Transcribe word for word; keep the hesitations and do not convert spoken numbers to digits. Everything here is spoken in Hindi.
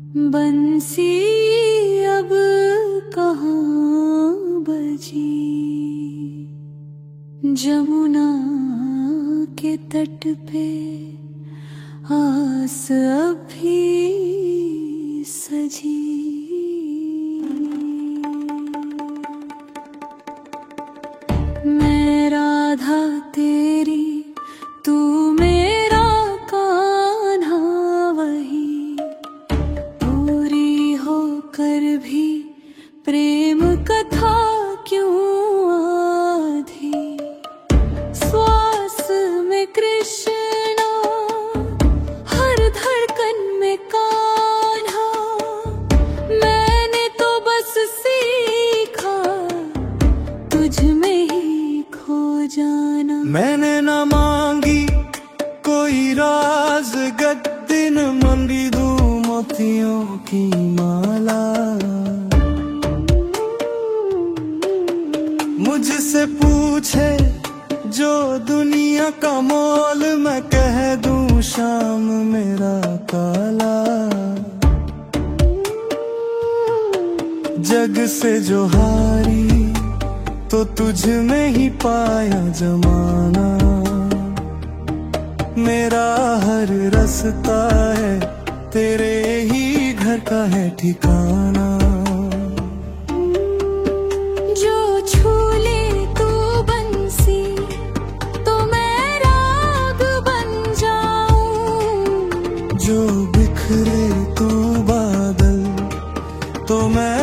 बंसी अब कहाँ बजी, जमुना के तट पे आस अब भी सजी। मैं राधा तेरी, तू मेरा कान्हा, वही पूरी होकर भी प्रेम कथा क्यों आधी। श्वास में कृष्णा, हर धड़कन में कान्हा, मैंने तो बस सीखा तुझ में ही खो जाना। मैंने ना मांगी कोई राज गद्दी, न मंगी दूं मोतियों की माला। मुझसे पूछे जो दुनिया का मोल, मैं कह दूं शाम मेरा काला। जग से जो हारी तो तुझ में ही पाया जमाना। मेरा हर रास्ता है तेरे ही घर का है ठिकाना। जो छू ले तू बंसी तो मैं राग बन जाऊं, जो बिखरे तू बादल तो मैं